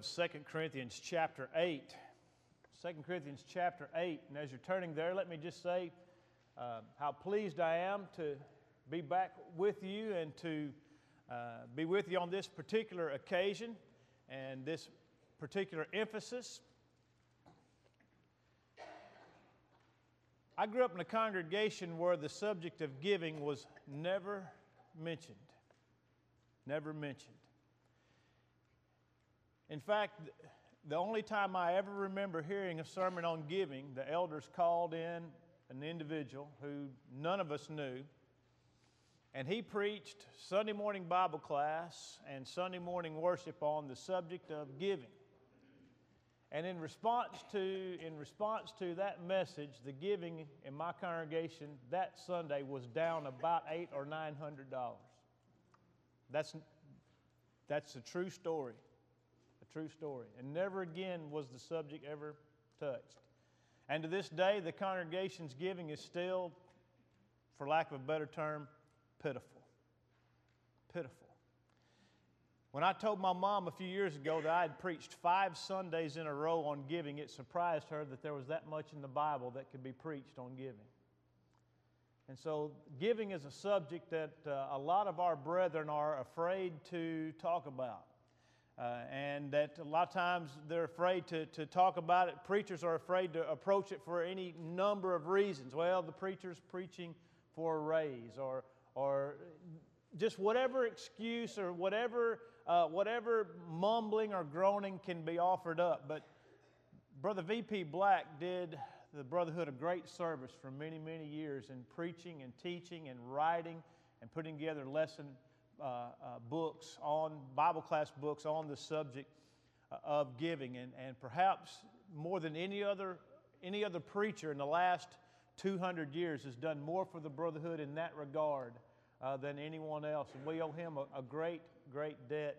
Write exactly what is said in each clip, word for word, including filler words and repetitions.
Second Corinthians chapter eight. Second Corinthians chapter eight. And as you're turning there, let me just say uh, how pleased I am to be back with you and to uh, be with you on this particular occasion and this particular emphasis. I grew up in a congregation where the subject of giving was never mentioned. Never mentioned. In fact, the only time I ever remember hearing a sermon on giving, the elders called in an individual who none of us knew, and he preached Sunday morning Bible class and Sunday morning worship on the subject of giving. And in response to in response to that message, the giving in my congregation that Sunday was down about eight or nine hundred dollars. That's that's a true story. True story. And never again was the subject ever touched. And to this day, the congregation's giving is still, for lack of a better term, pitiful. Pitiful. When I told my mom a few years ago that I had preached five Sundays in a row on giving, it surprised her that there was that much in the Bible that could be preached on giving. And so giving is a subject that uh, a lot of our brethren are afraid to talk about. Uh, and that a lot of times they're afraid to, to talk about it. Preachers are afraid to approach it for any number of reasons. Well, the preacher's preaching for a raise, or or just whatever excuse or whatever uh, whatever mumbling or groaning can be offered up. But Brother V P Black did the Brotherhood a great service for many, many years in preaching and teaching and writing and putting together lesson Uh, uh, books on, Bible class books on the subject uh, of giving. And, and perhaps more than any other, any other preacher in the last two hundred years has done more for the Brotherhood in that regard uh, than anyone else. And we owe him a, a great, great debt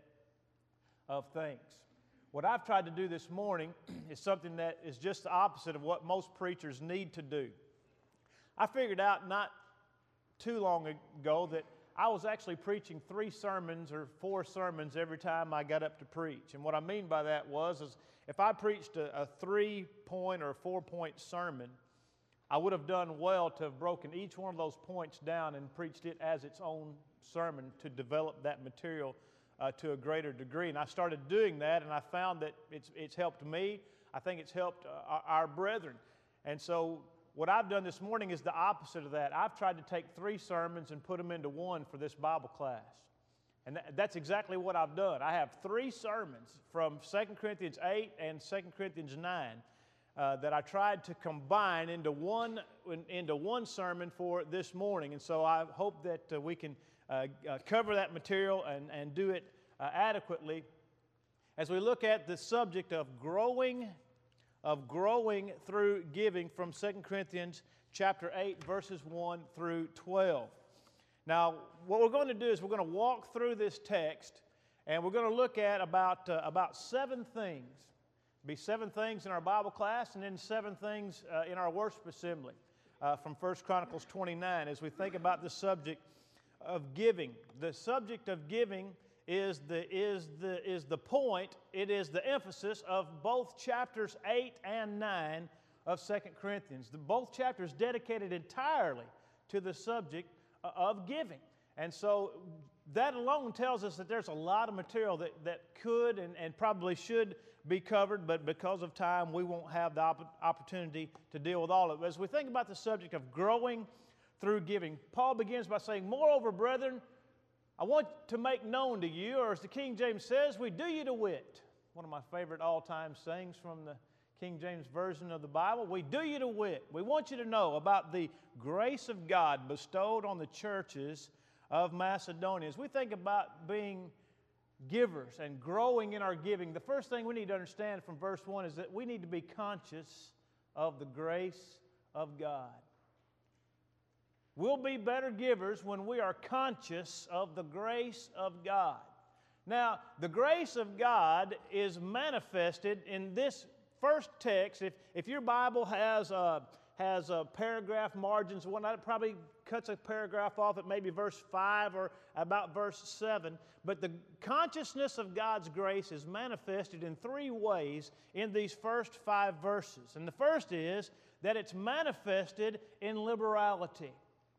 of thanks. What I've tried to do this morning is something that is just the opposite of what most preachers need to do. I figured out not too long ago that I was actually preaching three sermons or four sermons every time I got up to preach. And what I mean by that was is if I preached a, a three-point or four-point sermon, I would have done well to have broken each one of those points down and preached it as its own sermon to develop that material uh, to a greater degree. And I started doing that, and I found that it's, it's helped me. I think it's helped uh, our, our brethren. And so what I've done this morning is the opposite of that. I've tried to take three sermons and put them into one for this Bible class. And th- that's exactly what I've done. I have three sermons from Second Corinthians eight and Second Corinthians nine uh, that I tried to combine into one, in, into one sermon for this morning. And so I hope that uh, we can uh, uh, cover that material and, and do it uh, adequately as we look at the subject of growing of growing through giving from Second Corinthians chapter eight, verses one through twelve. Now, what we're going to do is we're going to walk through this text, and we're going to look at about, uh, about seven things. It'll be seven things in our Bible class, and then seven things uh, in our worship assembly uh, from First Chronicles twenty-nine as we think about the subject of giving. The subject of giving is the, is, the, is the point, it is the emphasis of both chapters eight and nine of Second Corinthians. The, both chapters dedicated entirely to the subject of giving. And so that alone tells us that there's a lot of material that, that could and, and probably should be covered, but because of time we won't have the opp- opportunity to deal with all of it. As we think about the subject of growing through giving, Paul begins by saying, "Moreover, brethren, I want to make known to you," or as the King James says, "we do you to wit." One of my favorite all-time sayings from the King James Version of the Bible. "We do you to wit." We want you to know about the grace of God bestowed on the churches of Macedonia. As we think about being givers and growing in our giving, the first thing we need to understand from verse one is that we need to be conscious of the grace of God. We'll be better givers when we are conscious of the grace of God. Now, the grace of God is manifested in this first text. If, if your Bible has uh, has uh, paragraph margins. One that probably cuts a paragraph off at maybe verse five or about verse seven. But the consciousness of God's grace is manifested in three ways in these first five verses. And the first is that it's manifested in liberality.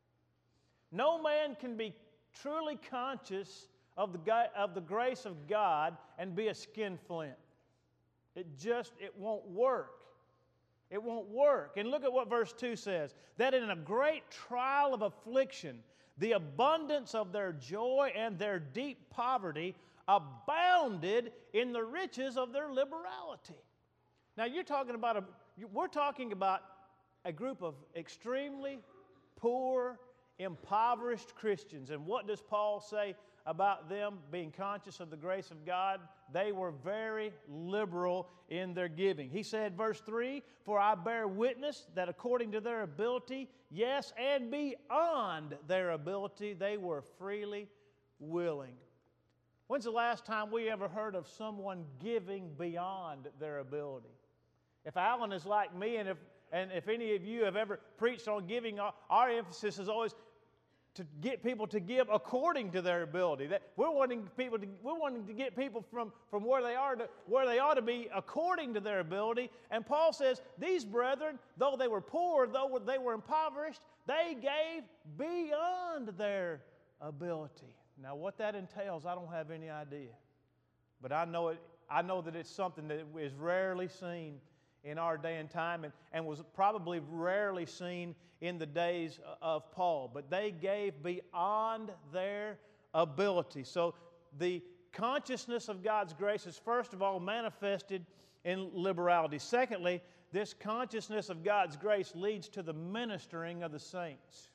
No man can be truly conscious of the, of the grace of God and be a skinflint. It just, it won't work. It won't work. And look at what verse two says. That in a great trial of affliction, the abundance of their joy and their deep poverty abounded in the riches of their liberality. Now you're talking about a, we're talking about a group of extremely poor, impoverished Christians. And what does Paul say about them being conscious of the grace of God? They were very liberal in their giving. He said, verse three, for I bear witness that according to their ability, yes, and beyond their ability, they were freely willing. When's the last time we ever heard of someone giving beyond their ability? If Alan is like me, and if and if any of you have ever preached on giving, our, our emphasis is always to get people to give according to their ability. That we're wanting people to we're wanting to get people from, from where they are to where they ought to be according to their ability. And Paul says, these brethren, though they were poor, though they were impoverished, they gave beyond their ability. Now what that entails, I don't have any idea. But I know it I know that it's something that is rarely seen in our day and time, and, and was probably rarely seen in the days of Paul. But they gave beyond their ability. So the consciousness of God's grace is first of all manifested in liberality. Secondly, this consciousness of God's grace leads to the ministering of the saints.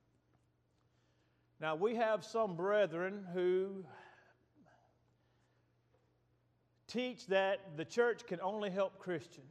Now we have some brethren who teach that the church can only help Christians.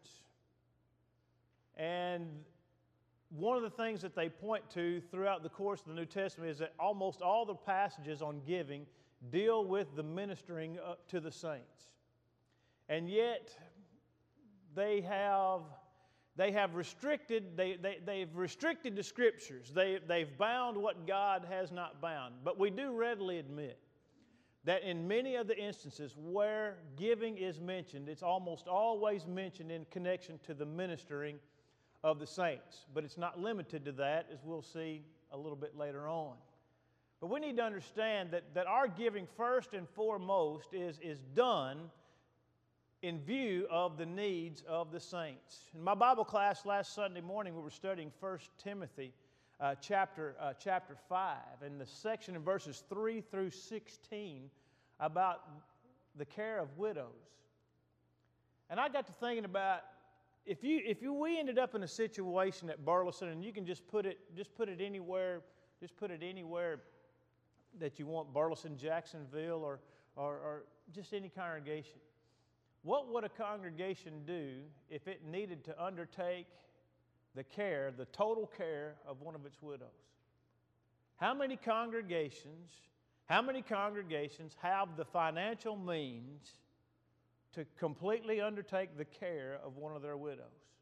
And one of the things that they point to throughout the course of the New Testament is that almost all the passages on giving deal with the ministering to the saints. And yet, they have, they have restricted, they, they, they've restricted the Scriptures. They, they've bound what God has not bound. But we do readily admit that in many of the instances where giving is mentioned, it's almost always mentioned in connection to the ministering of the saints. But it's not limited to that, as we'll see a little bit later on. But we need to understand that, that our giving first and foremost is, is done in view of the needs of the saints. In my Bible class last Sunday morning, we were studying First Timothy uh, chapter, uh, chapter five, and the section in verses three through sixteen about the care of widows. And I got to thinking about, if you if you we ended up in a situation at Burleson, and you can just put it just put it anywhere, just put it anywhere that you want, Burleson, Jacksonville, or or, or just any congregation. What would a congregation do if it needed to undertake the care, the total care of one of its widows? How many congregations, how many congregations have the financial means to completely undertake the care of one of their widows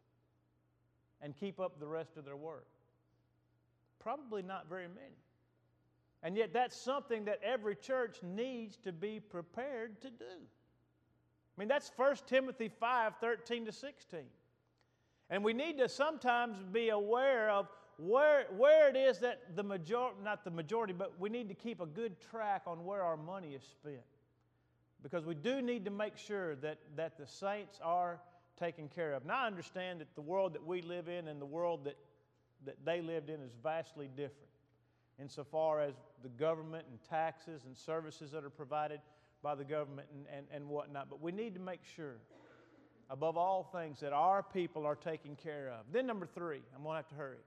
and keep up the rest of their work? Probably not very many. And yet that's something that every church needs to be prepared to do. I mean, that's First Timothy five, thirteen to sixteen. And we need to sometimes be aware of where, where it is that the majority, not the majority, but we need to keep a good track on where our money is spent. Because we do need to make sure that, that the saints are taken care of. Now I understand that the world that we live in and the world that, that they lived in is vastly different insofar as the government and taxes and services that are provided by the government and, and, and whatnot. But we need to make sure, above all things, that our people are taken care of. Then number three, I'm going to have to hurry.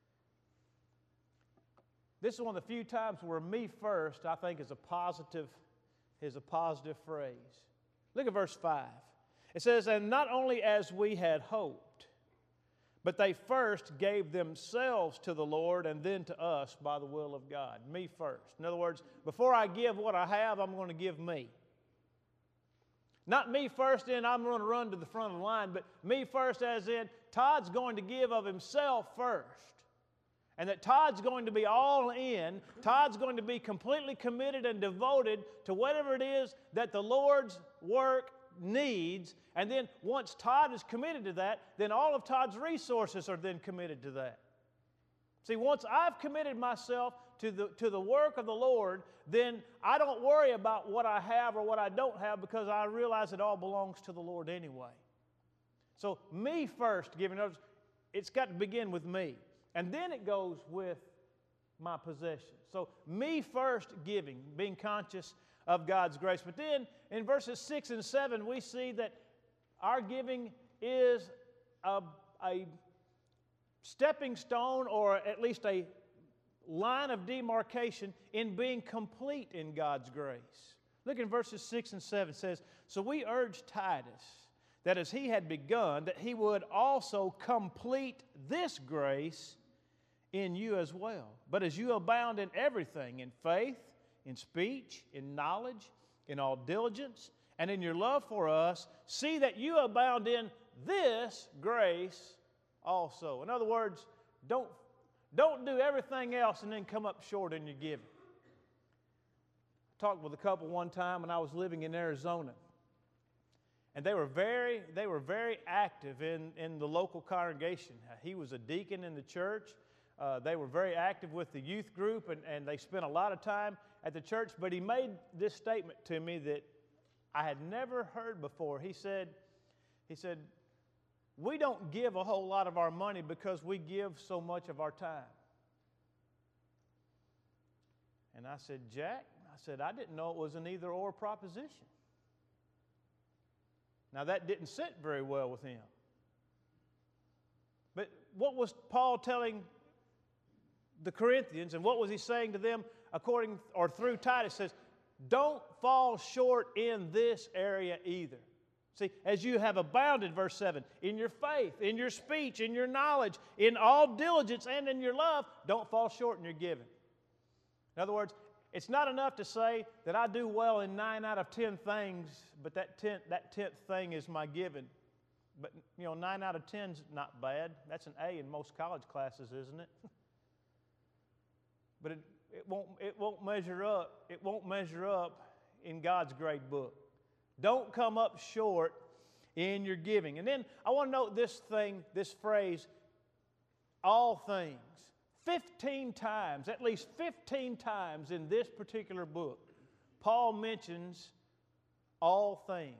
This is one of the few times where me first, I think, is a positive, is a positive phrase. Look at verse five. It says, and not only as we had hoped, but they first gave themselves to the Lord and then to us by the will of God. Me first. In other words, before I give what I have, I'm going to give me. Not me first, then I'm going to run to the front of the line, but me first as in Todd's going to give of himself first. And that Todd's going to be all in. Todd's going to be completely committed and devoted to whatever it is that the Lord's work needs. And then once Todd is committed to that, then all of Todd's resources are then committed to that. See, once I've committed myself to the, to the work of the Lord, then I don't worry about what I have or what I don't have, because I realize it all belongs to the Lord anyway. So me first giving, it's got to begin with me. And then it goes with my possessions. So me first giving, being conscious of God's grace. But then in verses six and seven, we see that our giving is a, a stepping stone, or at least a line of demarcation in being complete in God's grace. Look in verses six and seven. It says, "So we urge Titus that as he had begun, that he would also complete this grace in you as well. But as you abound in everything, in faith, in speech, in knowledge, in all diligence, and in your love for us, see that you abound in this grace also." In other words, don't, don't do everything else and then come up short in your giving. I talked with a couple one time when I was living in Arizona. And they were very, they were very active in, in the local congregation. He was a deacon in the church. Uh, they were very active with the youth group, and, and they spent a lot of time at the church. But he made this statement to me that I had never heard before. He said, he said, "We don't give a whole lot of our money because we give so much of our time." And I said, "Jack," I said, "I didn't know it was an either-or proposition." Now, that didn't sit very well with him. But what was Paul telling the Corinthians, and what was he saying to them according or through Titus? Says, don't fall short in this area either. See, as you have abounded, verse seven, in your faith, in your speech, in your knowledge, in all diligence, and in your love, don't fall short in your giving. In other words, it's not enough to say that I do well in nine out of ten things, but that tenth, that tenth thing is my giving. But, you know, nine out of ten's not bad. That's an A in most college classes, isn't it? But it, it won't, it won't measure up. It won't measure up in God's great book. Don't come up short in your giving. And then I want to note this thing, this phrase, all things. Fifteen times, at least fifteen times in this particular book, Paul mentions all things.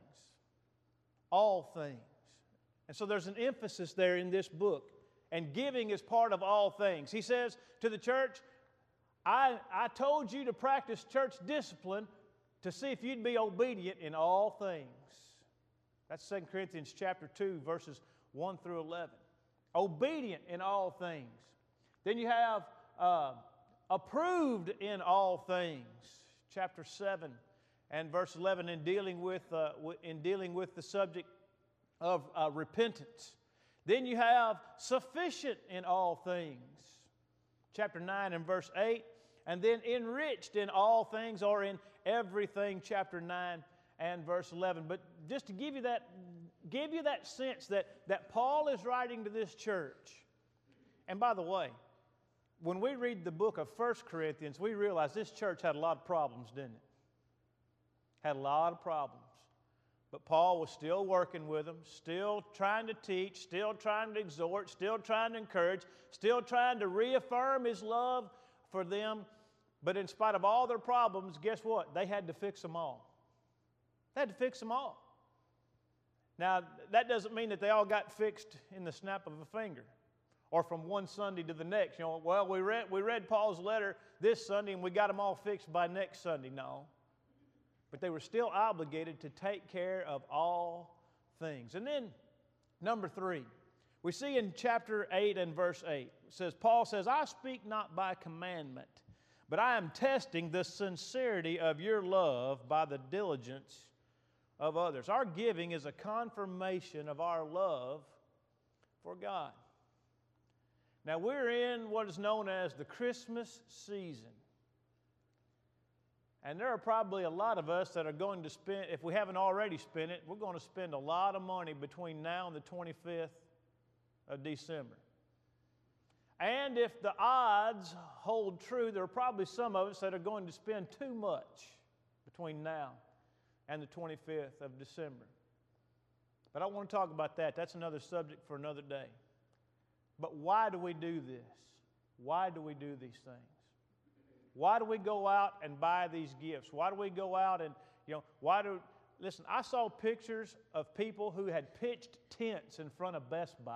All things. And so there's an emphasis there in this book. And giving is part of all things. He says to the church, I, I told you to practice church discipline to see if you'd be obedient in all things. That's Second Corinthians chapter two, verses one through eleven. Obedient in all things. Then you have uh, approved in all things, chapter seven and verse eleven, in dealing with, uh, in dealing with the subject of uh, repentance. Then you have sufficient in all things, chapter nine and verse eight, and then enriched in all things, or in everything, chapter nine and verse eleven. But just to give you that, give you that sense that, that Paul is writing to this church. And by the way, when we read the book of First Corinthians, we realize this church had a lot of problems, didn't it? Had a lot of problems. But Paul was still working with them, still trying to teach, still trying to exhort, still trying to encourage, still trying to reaffirm his love for them. But in spite of all their problems, guess what? They had to fix them all. They had to fix them all. Now, that doesn't mean that they all got fixed in the snap of a finger, or from one Sunday to the next. You know, well, we read, we read Paul's letter this Sunday and we got them all fixed by next Sunday. No. But they were still obligated to take care of all things. And then, number three, we see in chapter eight and verse eight, it says, Paul says, I speak not by commandment, but I am testing the sincerity of your love by the diligence of others. Our giving is a confirmation of our love for God. Now, we're in what is known as the Christmas season. And there are probably a lot of us that are going to spend, if we haven't already spent it, we're going to spend a lot of money between now and the twenty-fifth of December. And if the odds hold true, there are probably some of us that are going to spend too much between now and the twenty-fifth of December. But I want to talk about that. That's another subject for another day. But why do we do this? Why do we do these things? Why do we go out and buy these gifts? Why do we go out and, you know, why do, listen, I saw pictures of people who had pitched tents in front of Best Buy.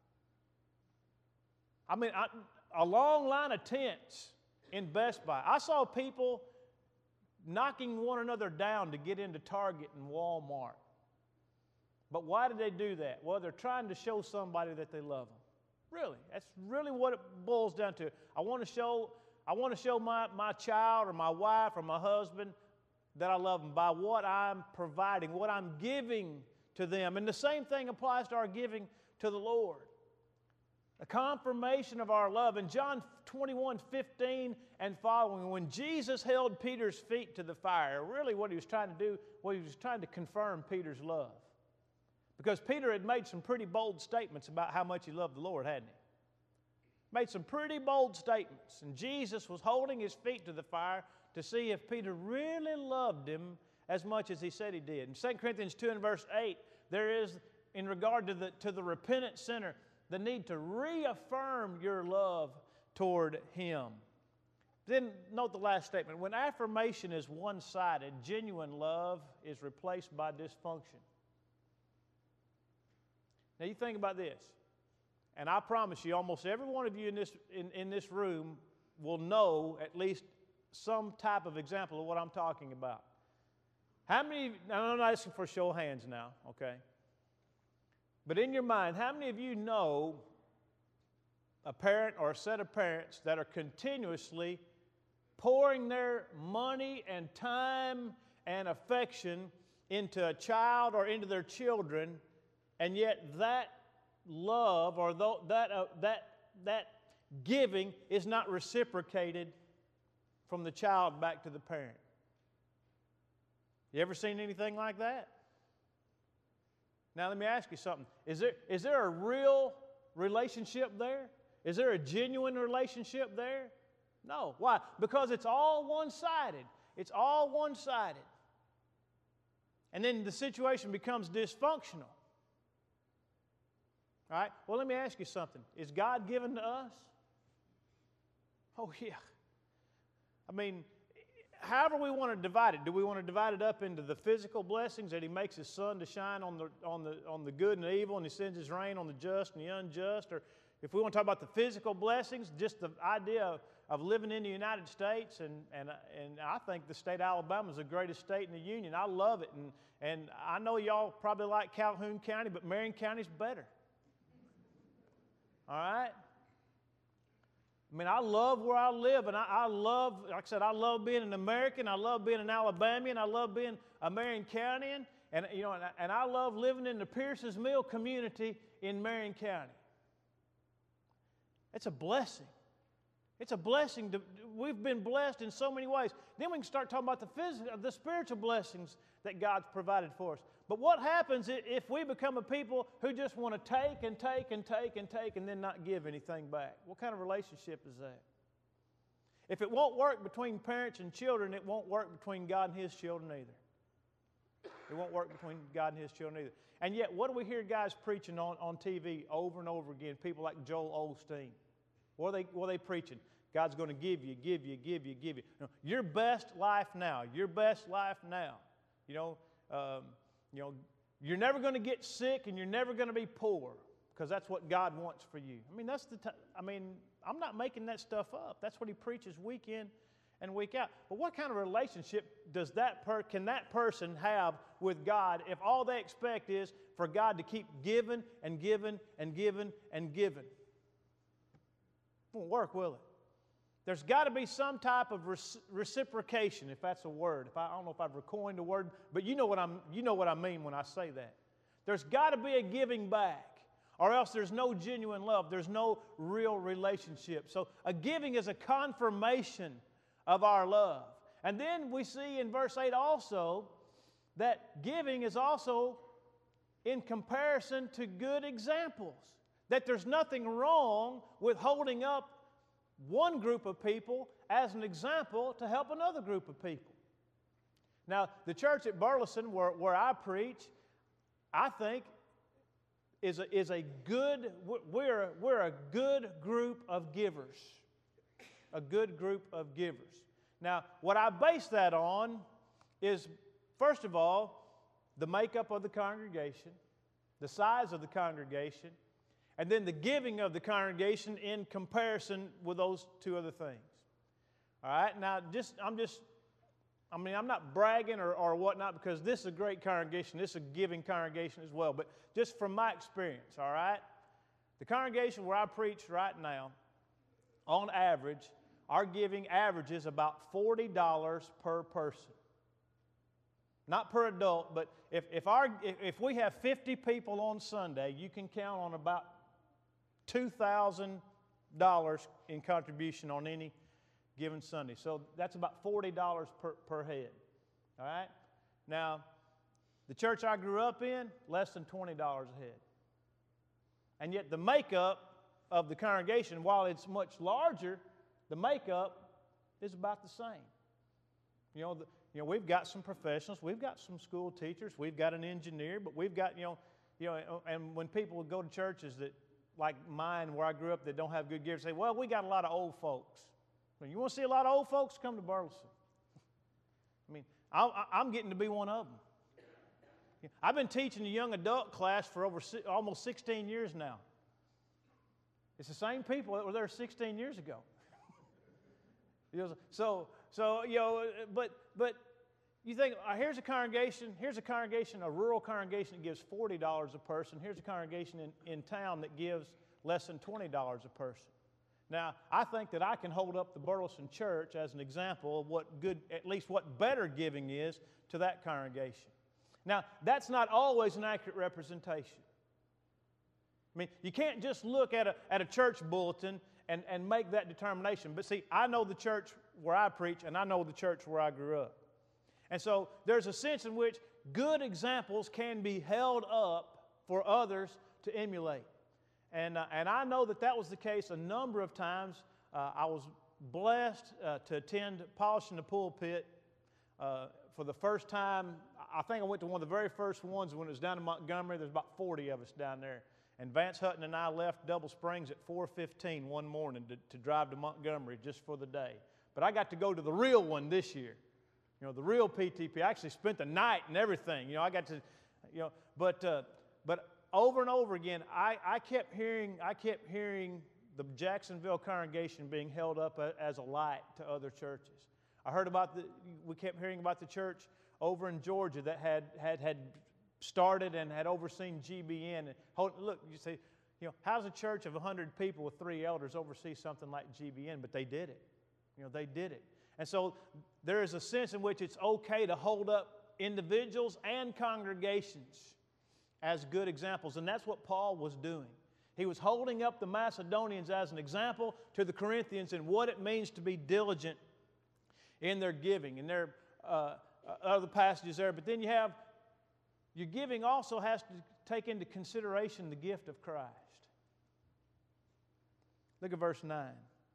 I mean, I, a long line of tents in Best Buy. I saw people knocking one another down to get into Target and Walmart. But why did they do that? Well, they're trying to show somebody that they love them. Really, that's really what it boils down to. I want to show, I want to show my, my child or my wife or my husband that I love them by what I'm providing, what I'm giving to them. And the same thing applies to our giving to the Lord. A confirmation of our love. In John twenty-one fifteen and following, when Jesus held Peter's feet to the fire, really what he was trying to do, well, he was trying to confirm Peter's love. Because Peter had made some pretty bold statements about how much he loved the Lord, hadn't he? Made some pretty bold statements. And Jesus was holding his feet to the fire to see if Peter really loved him as much as he said he did. In Second Corinthians two and verse eight, there is, in regard to the, to the repentant sinner, the need to reaffirm your love toward him. Then note the last statement. When affirmation is one-sided, genuine love is replaced by dysfunction. Now you think about this, and I promise you, almost every one of you in this, in, in this room will know at least some type of example of what I'm talking about. How many, now I'm not asking for a show of hands now, okay? But in your mind, how many of you know a parent or a set of parents that are continuously pouring their money and time and affection into a child or into their children, and yet that love or that, uh, that, that giving is not reciprocated from the child back to the parent? You ever seen anything like that? Now let me ask you something. Is there, is there a real relationship there? Is there a genuine relationship there? No. Why? Because it's all one-sided. It's all one-sided. And then the situation becomes dysfunctional. All right? Well, let me ask you something. Is God given to us? Oh, yeah. I mean, however we want to divide it. Do we want to divide it up into the physical blessings that He makes His sun to shine on the, on the, on the good and the evil, and He sends His rain on the just and the unjust? Or if we want to talk about the physical blessings, just the idea of, of living in the United States, and, and, and I think the state of Alabama is the greatest state in the Union. I love it. And, and I know y'all probably like Calhoun County, but Marion County's better. All right? I mean, I love where I live, and I, I love, like I said, I love being an American. I love being an Alabamian. I love being a Marion Countyan, and you know, and, and I love living in the Pierce's Mill community in Marion County. It's a blessing. It's a blessing. To, we've been blessed in so many ways. Then we can start talking about the physical, the spiritual blessings that God's provided for us. But what happens if we become a people who just want to take and take and take and take and then not give anything back? What kind of relationship is that? If it won't work between parents and children, it won't work between God and His children either. It won't work between God and His children either. And yet, what do we hear guys preaching on, on T V over and over again? People like Joel Osteen. What are they, what are they preaching? God's going to give you, give you, give you, give you. You know, your best life now. Your best life now. You know, um, you know, you're never going to get sick and you're never going to be poor, because that's what God wants for you. I mean, that's the. T- I mean, I'm not making that stuff up. That's what he preaches week in and week out. But what kind of relationship does that per- can that person have with God if all they expect is for God to keep giving and giving and giving and giving? It won't work, will it? There's got to be some type of reciprocation, if that's a word. If I, I don't know if I've coined a word, but you know what I'm, you know what I mean when I say that. There's got to be a giving back, or else there's no genuine love. There's no real relationship. So a giving is a confirmation of our love. And then we see in verse eight also that giving is also in comparison to good examples. That there's nothing wrong with holding up one group of people as an example to help another group of people. Now, the church at Burleson, where, where I preach, I think is a, is a good, we're, we're a good group of givers. A good group of givers. Now, what I base that on is, first of all, the makeup of the congregation, the size of the congregation, and then the giving of the congregation in comparison with those two other things. All right? Now, just I'm just, I mean, I'm not bragging or, or whatnot, because this is a great congregation. This is a giving congregation as well. But just from my experience, all right? The congregation where I preach right now, on average, our giving averages about forty dollars per person. Not per adult, but if, if, our, if, if we have fifty people on Sunday, you can count on about two thousand dollars in contribution on any given Sunday. So that's about forty dollars per, per head. All right? Now, the church I grew up in, less than twenty dollars a head. And yet the makeup of the congregation, while it's much larger, the makeup is about the same. You know, the, you know, we've got some professionals, we've got some school teachers, we've got an engineer, but we've got, you know, you know, and when people would go to churches that, like mine, where I grew up, that don't have good givers, say, well, we got a lot of old folks. Well, you want to see a lot of old folks? Come to Burleson. I mean, I, I'm getting to be one of them. I've been teaching the young adult class for over almost sixteen years now. It's the same people that were there sixteen years ago. You know, so, so you know, but but you think, uh, here's a congregation, here's a congregation, a rural congregation that gives forty dollars a person. Here's a congregation in, in town that gives less than twenty dollars a person. Now, I think that I can hold up the Burleson Church as an example of what good, at least what better giving is to that congregation. Now, that's not always an accurate representation. I mean, you can't just look at a, at a church bulletin and, and make that determination. But see, I know the church where I preach, and I know the church where I grew up. And so there's a sense in which good examples can be held up for others to emulate. And, uh, and I know that that was the case a number of times. Uh, I was blessed uh, to attend Polishing the Pulpit uh, for the first time. I think I went to one of the very first ones when it was down in Montgomery. There's about forty of us down there. And Vance Hutton and I left Double Springs at four fifteen one morning to, to drive to Montgomery just for the day. But I got to go to the real one this year. You know, the real P T P. I actually spent the night and everything. You know, I got to, you know, but uh, but over and over again, I, I kept hearing, I kept hearing the Jacksonville congregation being held up a, as a light to other churches. I heard about the, we kept hearing about the church over in Georgia that had had had started and had overseen G B N. And hold, look, you say, you know, how's a church of one hundred people with three elders oversee something like G B N? But they did it. You know, they did it. And so there is a sense in which it's okay to hold up individuals and congregations as good examples. And that's what Paul was doing. He was holding up the Macedonians as an example to the Corinthians in what it means to be diligent in their giving. And there are uh, other passages there. But then you have, your giving also has to take into consideration the gift of Christ. Look at verse nine.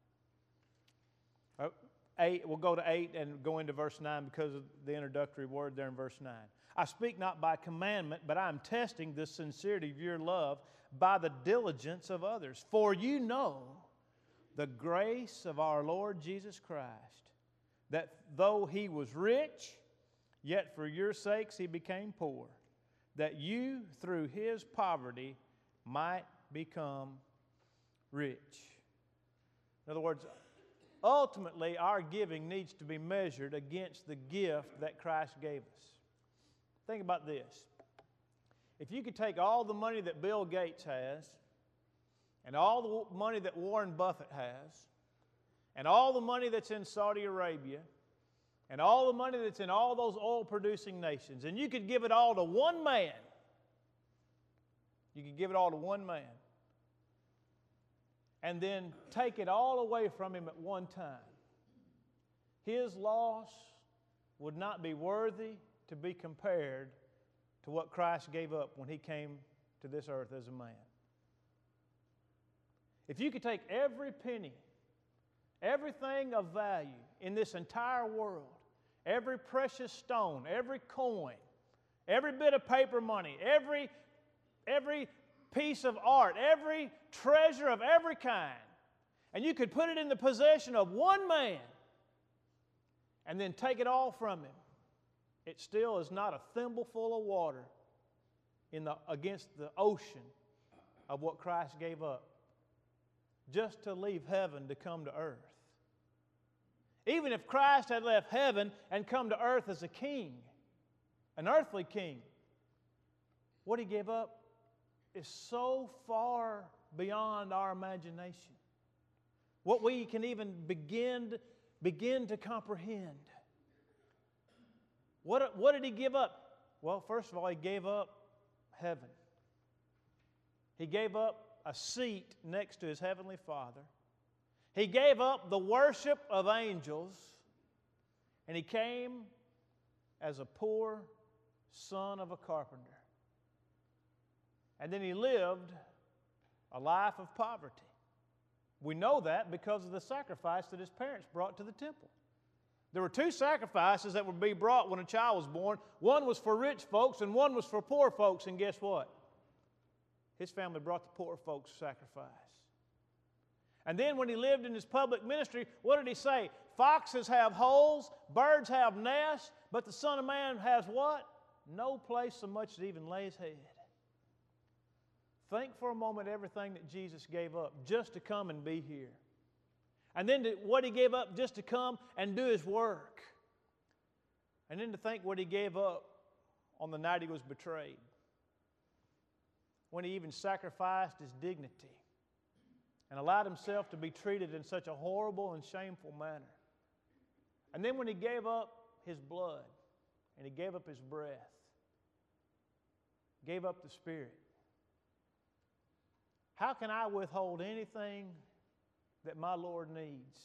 Uh, eight, we'll go to eight and go into verse nine because of the introductory word there in verse nine. I speak not by commandment, but I am testing the sincerity of your love by the diligence of others. For you know the grace of our Lord Jesus Christ, that though he was rich, yet for your sakes he became poor, that you through his poverty might become rich. In other words, ultimately, our giving needs to be measured against the gift that Christ gave us. Think about this. If you could take all the money that Bill Gates has, and all the money that Warren Buffett has, and all the money that's in Saudi Arabia, and all the money that's in all those oil-producing nations, and you could give it all to one man, you could give it all to one man, and then take it all away from him at one time. His loss, would not be worthy to be compared to what Christ gave up when He came to this earth as a man. If you could take every penny, everything of value in this entire world, every precious stone, every coin, every bit of paper money, every, every piece of art, every treasure of every kind, and you could put it in the possession of one man and then take it all from him, it still is not a thimbleful of water in the, against the ocean of what Christ gave up just to leave heaven to come to earth. Even if Christ had left heaven and come to earth as a king, an earthly king, what He gave up is so far beyond our imagination, what we can even begin to, begin to comprehend. What, what did He give up? Well, first of all, He gave up heaven. He gave up a seat next to His Heavenly Father. He gave up the worship of angels, and He came as a poor son of a carpenter. And then He lived a life of poverty. We know that because of the sacrifice that His parents brought to the temple. There were two sacrifices that would be brought when a child was born. One was for rich folks and one was for poor folks. And guess what? His family brought the poor folks' sacrifice. And then when He lived in His public ministry, what did He say? Foxes have holes, birds have nests, but the Son of Man has what? No place so much as even lay His head. Think for a moment everything that Jesus gave up just to come and be here. And then to, what He gave up just to come and do His work. And then to think what He gave up on the night He was betrayed, when He even sacrificed His dignity and allowed Himself to be treated in such a horrible and shameful manner. And then when He gave up His blood and He gave up His breath, gave up the Spirit. How can I withhold anything that my Lord needs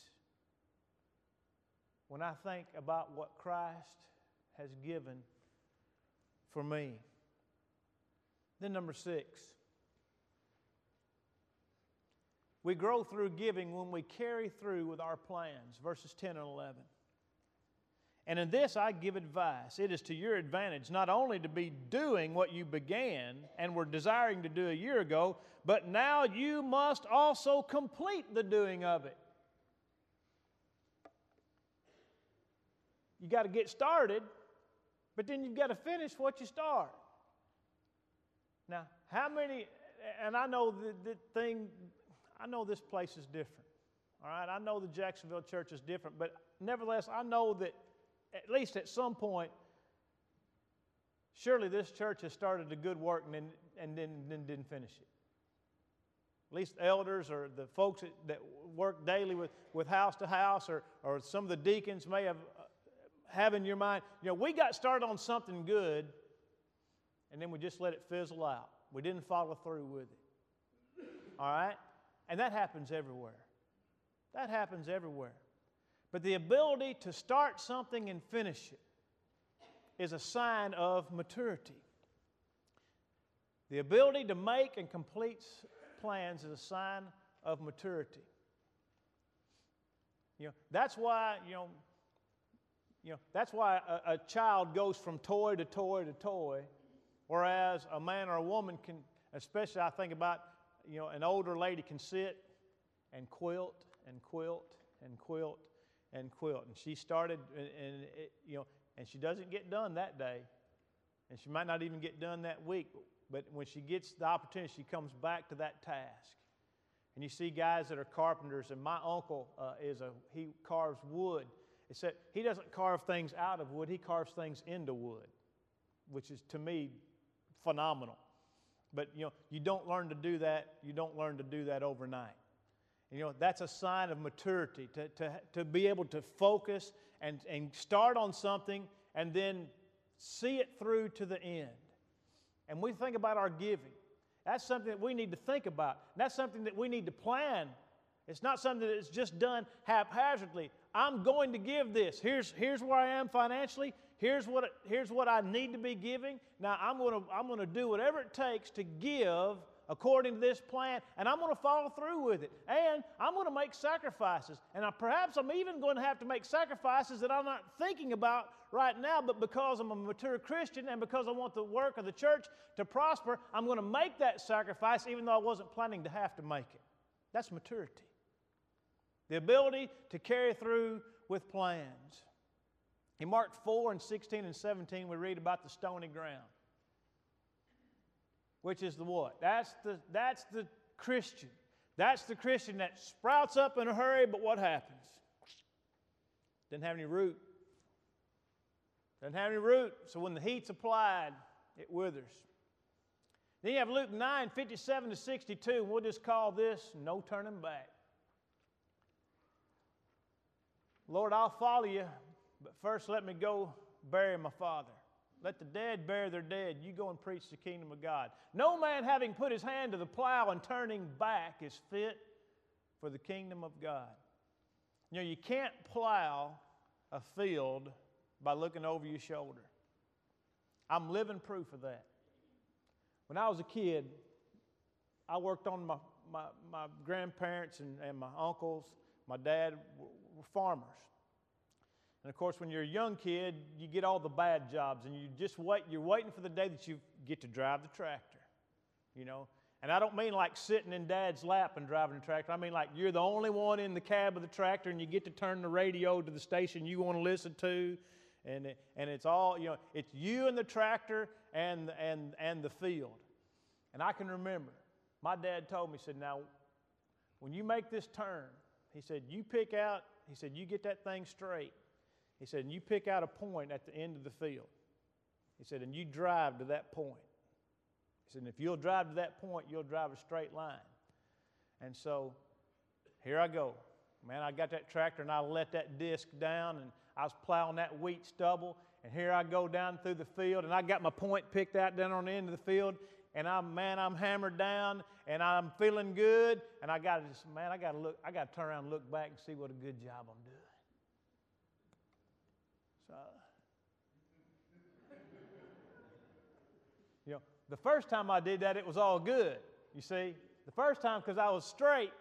when I think about what Christ has given for me? Then number six, we grow through giving when we carry through with our plans, verses ten and eleven. And in this I give advice. It is to your advantage not only to be doing what you began and were desiring to do a year ago, but now you must also complete the doing of it. You got to get started, but then you've got to finish what you start. Now, how many, and I know the, the thing, I know this place is different. All right, I know the Jacksonville church is different, but nevertheless, I know that at least at some point, surely this church has started a good work and then, and then, then didn't finish it. At least the elders or the folks that, that work daily with, with house to house, or, or some of the deacons may have, uh, have in your mind, you know, we got started on something good and then we just let it fizzle out. We didn't follow through with it. All right? And that happens everywhere. That happens everywhere. But the ability to start something and finish it is a sign of maturity. The ability to make and complete plans is a sign of maturity. You know, that's why, you know, you know, that's why a, a child goes from toy to toy to toy, whereas a man or a woman can, especially I think about, you know, an older lady can sit and quilt and quilt and quilt and quilt. And she started, and, and it, you know, and she doesn't get done that day, and she might not even get done that week. But when she gets the opportunity, she comes back to that task. And you see guys that are carpenters, and my uncle uh, is a he carves wood. Except he doesn't carve things out of wood; he carves things into wood, which is to me phenomenal. But you know, you don't learn to do that. You don't learn to do that overnight. And, you know, that's a sign of maturity to to to be able to focus and and start on something and then see it through to the end. And we think about our giving. That's something that we need to think about. That's something that we need to plan It's not something that's just done haphazardly. I'm going to give this. Here's, here's where I am financially. Here's what, here's what I need to be giving. Now, I'm going to, I'm going to do whatever it takes to give according to this plan, and I'm going to follow through with it. And I'm going to make sacrifices. And I, perhaps I'm even going to have to make sacrifices that I'm not thinking about right now, but because I'm a mature Christian and because I want the work of the church to prosper, I'm going to make that sacrifice even though I wasn't planning to have to make it. That's maturity. The ability to carry through with plans. In Mark four and sixteen and seventeen, we read about the stony ground. Which is the what? That's the, that's the Christian. That's the Christian that sprouts up in a hurry, but what happens? Doesn't have any root. Doesn't have any root, so when the heat's applied, it withers. Then you have Luke nine, fifty-seven to sixty-two, and we'll just call this no turning back. Lord, I'll follow you, but first let me go bury my father. Let the dead bury their dead. You go and preach the kingdom of God. No man having put his hand to the plow and turning back is fit for the kingdom of God. You know, you can't plow a field by looking over your shoulder. I'm living proof of that. When I was a kid, I worked on my, my, my grandparents and, and my uncles. My dad were, were farmers. And of course, when you're a young kid, you get all the bad jobs, and you just wait. You're waiting for the day that you get to drive the tractor, you know. And I don't mean like sitting in Dad's lap and driving the tractor. I mean like you're the only one in the cab of the tractor, and you get to turn the radio to the station you want to listen to, and it, and it's all, you know, it's you and the tractor and and and the field. And I can remember, my dad told me, he said, now, when you make this turn, he said, you pick out. He said, you get that thing straight. He said, and you pick out a point at the end of the field. He said, and you drive to that point. He said, and if you'll drive to that point, you'll drive a straight line. And so, here I go. Man, I got that tractor, and I let that disc down, and I was plowing that wheat stubble, and here I go down through the field, and I got my point picked out down on the end of the field, and I'm, man, I'm hammered down, and I'm feeling good, and I got to just, man, I got to look, I got to turn around and look back and see what a good job I'm doing. So, you know, the first time I did that, it was all good, you see. The first time, because I was straight,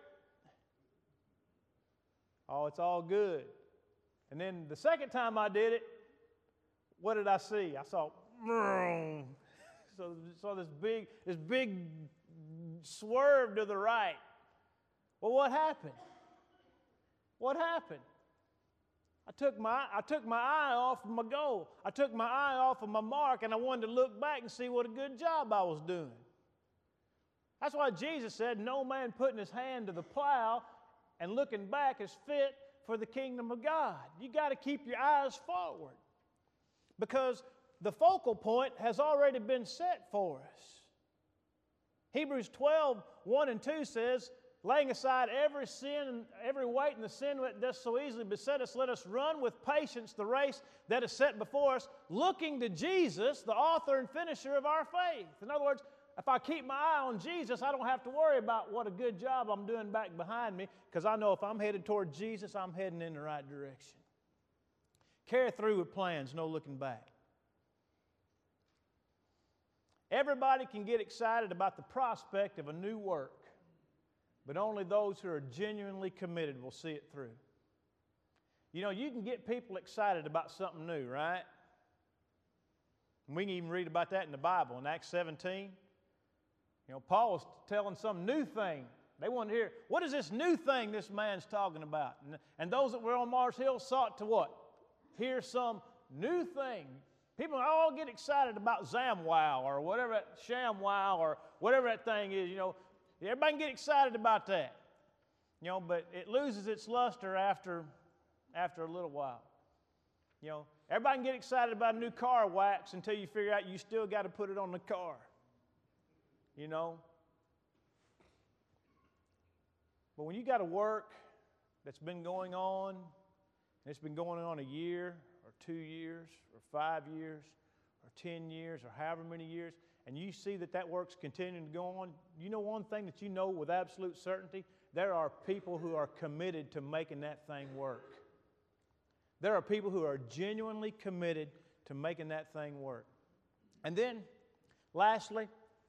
oh, it's all good. And then the second time I did it, what did I see? I saw, so, so this big, this big swerve to the right. Well, what happened? What happened? I took my I took my eye off of my goal. I took my eye off of my mark, and I wanted to look back and see what a good job I was doing. That's why Jesus said, no man putting his hand to the plow and looking back is fit for the kingdom of God. You got to keep your eyes forward, because the focal point has already been set for us. Hebrews twelve, one and two says, laying aside every sin, every weight and the sin that does so easily beset us, let us run with patience the race that is set before us, looking to Jesus, the author and finisher of our faith. In other words, if I keep my eye on Jesus, I don't have to worry about what a good job I'm doing back behind me, because I know if I'm headed toward Jesus, I'm heading in the right direction. Carry through with plans, no looking back. Everybody can get excited about the prospect of a new work, but only those who are genuinely committed will see it through. You know, you can get people excited about something new, right? And we can even read about that in the Bible in Acts seventeen. You know, Paul was telling some new thing. They wanted to hear, what is this new thing this man's talking about? And, and those that were on Mars Hill sought to what? Hear some new thing. People all get excited about ZamWow or whatever, that ShamWow or whatever that thing is, you know. Everybody can get excited about that, you know, but it loses its luster after, after a little while. You know, everybody can get excited about a new car wax until you figure out you still got to put it on the car, you know. But when you got a work that's been going on, and it's been going on a year or two years or five years or ten years or however many years, and you see that that work's continuing to go on, you know one thing that you know with absolute certainty, there are people who are committed to making that thing work. There are people who are genuinely committed to making that thing work. And then, lastly,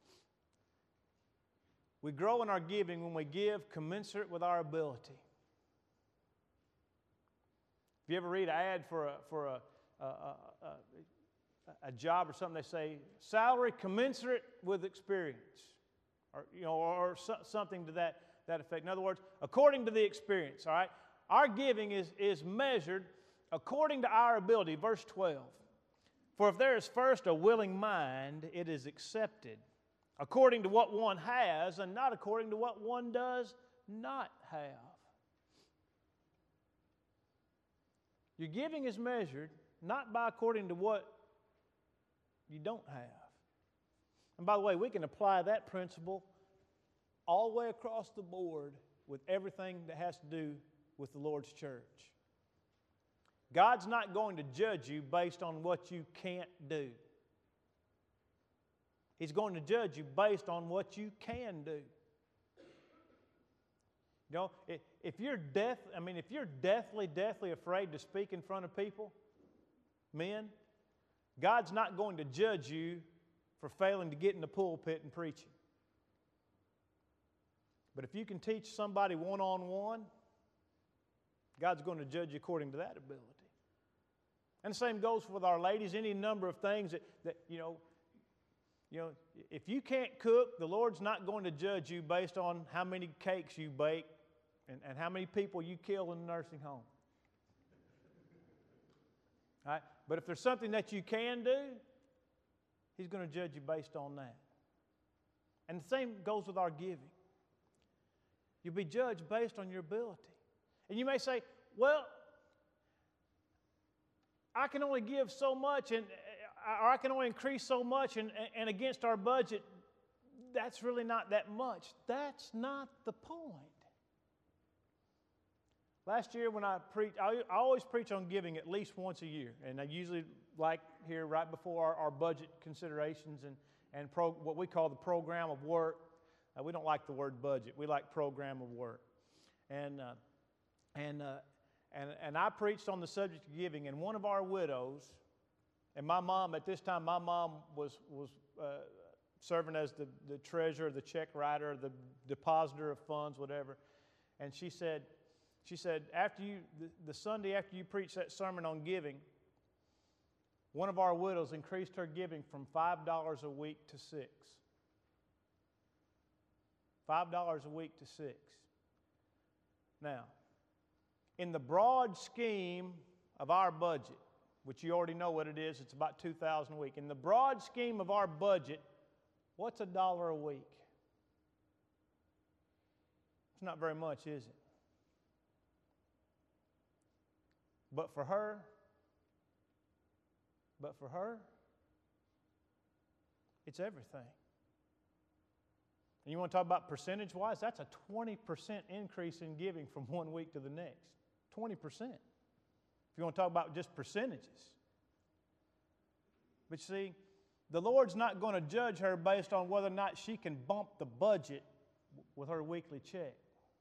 we grow in our giving when we give commensurate with our ability. If you ever read an ad for a, for a, a, a, a, a job or something, they say, salary commensurate with experience, or, you know, or, or so, something to that, that effect. In other words, according to the experience, all right? Our giving is, is measured according to our ability. Verse twelve. For if there is first a willing mind, it is accepted according to what one has and not according to what one does not have. Your giving is measured not by according to what you don't have. And by the way, we can apply that principle all the way across the board with everything that has to do with the Lord's church. God's not going to judge you based on what you can't do. He's going to judge you based on what you can do. You know, if you're death, I mean, if you're deathly, deathly afraid to speak in front of people, men, God's not going to judge you for failing to get in the pulpit and preaching. But if you can teach somebody one-on-one, God's going to judge you according to that ability. And the same goes with our ladies. Any number of things that, that you know, you know, if you can't cook, the Lord's not going to judge you based on how many cakes you bake and, and how many people you kill in the nursing home. All right? But if there's something that you can do, He's going to judge you based on that. And the same goes with our giving. You'll be judged based on your ability. And you may say, well, I can only give so much, and or I can only increase so much, and, and against our budget, that's really not that much. That's not the point. Last year when I preached, I, I always preach on giving at least once a year, and I usually like here right before our, our budget considerations and, and pro, what we call the program of work. Uh, we don't like the word budget. We like program of work. And, uh, and, uh, and, and I preached on the subject of giving, and one of our widows, and my mom, at this time, my mom was, was uh, serving as the, the treasurer, the check writer, the depositor of funds, whatever. And she said, she said, after you, the, the Sunday after you preached that sermon on giving, one of our widows increased her giving from five dollars a week to six. five dollars a week to six. Now, in the broad scheme of our budget, which you already know what it is, it's about two thousand dollars a week. In the broad scheme of our budget, what's a dollar a week? It's not very much, is it? But for her, but for her, it's everything. And you want to talk about percentage-wise? That's a twenty percent increase in giving from one week to the next. twenty percent. If you want to talk about just percentages. But see, the Lord's not going to judge her based on whether or not she can bump the budget with her weekly check.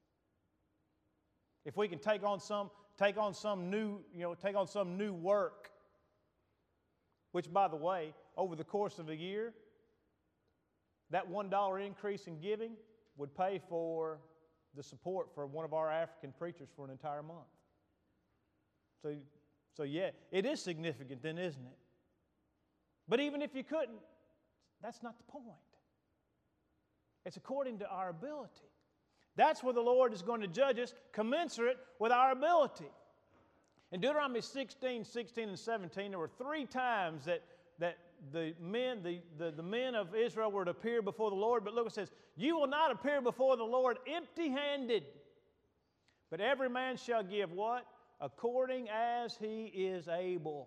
If we can take on some, take on some new, you know, take on some new work, which, by the way, over the course of a year, that one dollar increase in giving would pay for the support for one of our African preachers for an entire month. So, so yeah, it is significant then, isn't it? But even if you couldn't, that's not the point. It's according to our ability. That's where the Lord is going to judge us, commensurate with our ability. In Deuteronomy sixteen, sixteen, and seventeen, there were three times that, that the men, the, the, the men of Israel were to appear before the Lord. But look, it says, you will not appear before the Lord empty-handed, but every man shall give what? According as he is able.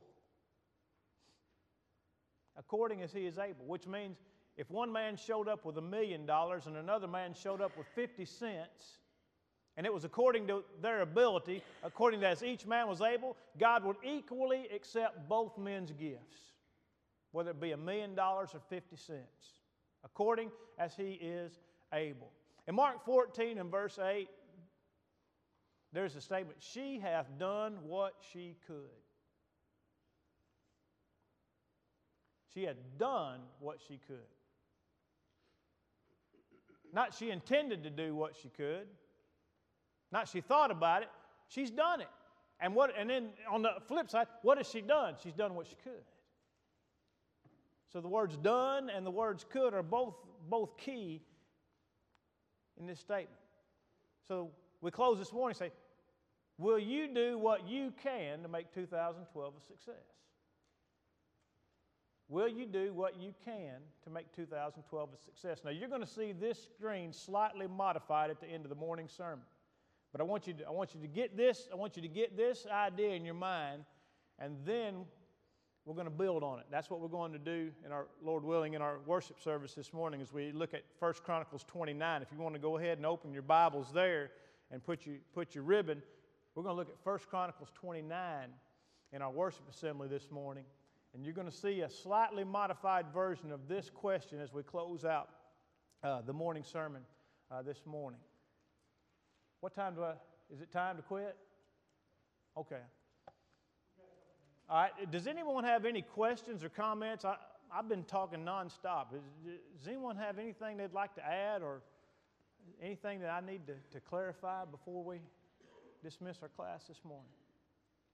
According as he is able, which means if one man showed up with a million dollars and another man showed up with fifty cents, and it was according to their ability, according to as each man was able, God would equally accept both men's gifts, whether it be a million dollars or fifty cents, according as he is able. In Mark fourteen and verse eight, there's a statement, she hath done what she could. She had done what she could. Not she intended to do what she could. Not she thought about it. She's done it. And what? And then on the flip side, what has she done? She's done what she could. So the words done and the words could are both, both key in this statement. So we close this morning and say, will you do what you can to make two thousand twelve a success? Will you do what you can to make two thousand twelve a success? Now, you're going to see this screen slightly modified at the end of the morning sermon. But I want you to, I want you to get this, I want you to get this idea in your mind, and then we're going to build on it. That's what we're going to do in our, Lord willing, in our worship service this morning as we look at First Chronicles twenty-nine. If you want to go ahead and open your Bibles there and put, you, put your ribbon, we're going to look at First Chronicles twenty-nine in our worship assembly this morning. And you're going to see a slightly modified version of this question as we close out uh, the morning sermon uh, this morning. What time do I, is it time to quit? Okay. All right, does anyone have any questions or comments? I, I've been talking nonstop. Is, does anyone have anything they'd like to add or anything that I need to, to clarify before we dismiss our class this morning?